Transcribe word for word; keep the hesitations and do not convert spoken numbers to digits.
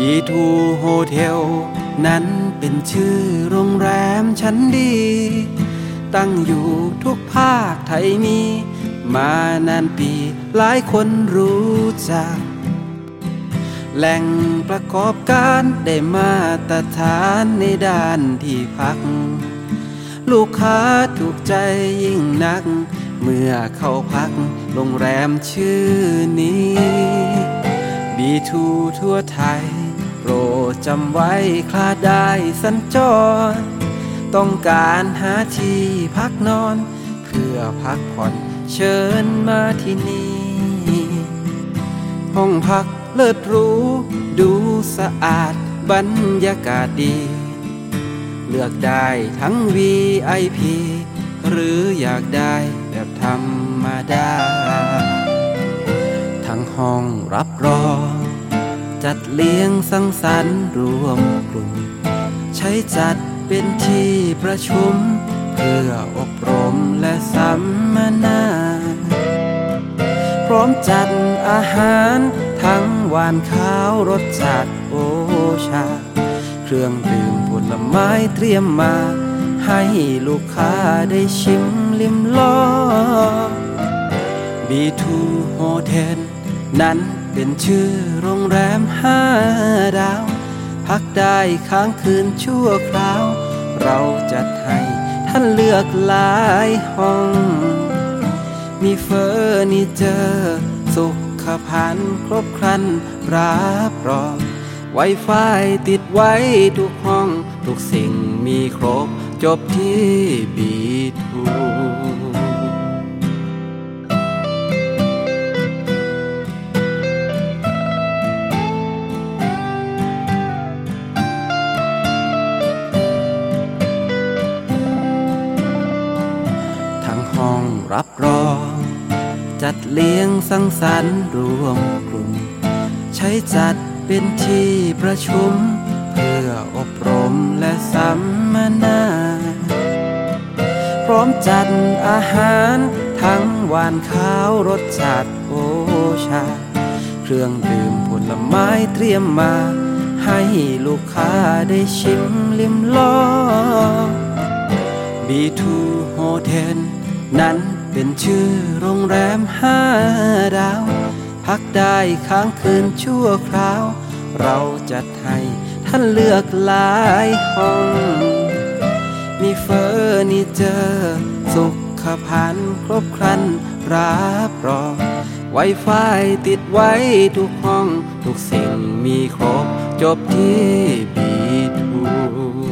บี ทู โฮเทลนั้นเป็นชื่อโรงแรมชั้นดีตั้งอยู่ทุกภาคไทยมีมานานปีหลายคนรู้จักแหล่งประกอบการได้มาตรฐานในด้านที่พักลูกค้าถูกใจยิ่งนักเมื่อเข้าพักโรงแรมชื่อนี้ บี ทู ทั่วไทยโปรดจำไว้คลาดได้สัญจรต้องการหาที่พักนอนเพื่อพักผ่อนเชิญมาที่นี่ห้องพักเลิศหรูดูสะอาดบรรยากาศดีเลือกได้ทั้ง วี ไอ พี หรืออยากได้แบบธรรมดาทั้งห้องรับรองจัดเลี้ยงสังสรรค์รวมกลุ่มใช้จัดเป็นที่ประชุมเพื่ออบรมและสัมมนาพร้อมจัดอาหารทั้งหวานข้าวรสจัดโอชาเครื่องดื่มผลไม้เตรียมมาให้ลูกค้าได้ชิมลิมลอง บี ทู โฮเทลนั้นเป็นชื่อโรงแรมห้าดาวพักได้ค้างคืนชั่วคราวเราจัดให้ท่านเลือกหลายห้องมีเฟอร์นิเจอร์สุขภัณฑ์ครบครันรับรองไวไฟติดไว้ทุกห้องทุกสิ่งมีครบจบที่ บี ทู ทั้งห้องรับรองจัดเลี้ยงสังสรรค์รวมกลุ่มใช้จัดเป็นที่ประชุมเพื่ออบรมและสัมมนาพร้อมจัดอาหารทั้งหวานข้าวรสจัดโอชาเครื่องดื่มผลไม้เตรียมมาให้ลูกค้าได้ชิมลิมลอง บี ทู โฮเทลนั้นเป็นชื่อโรงแรมห้าดาวพักได้ค้างคืนชั่วคราวเราจัดให้ท่านเลือกหลายห้องมีเฟอร์นิเจอร์สุขภัณฑ์ครบครันรับรองไวไฟติดไว้ทุกห้องทุกสิ่งมีครบจบที่ บี ทู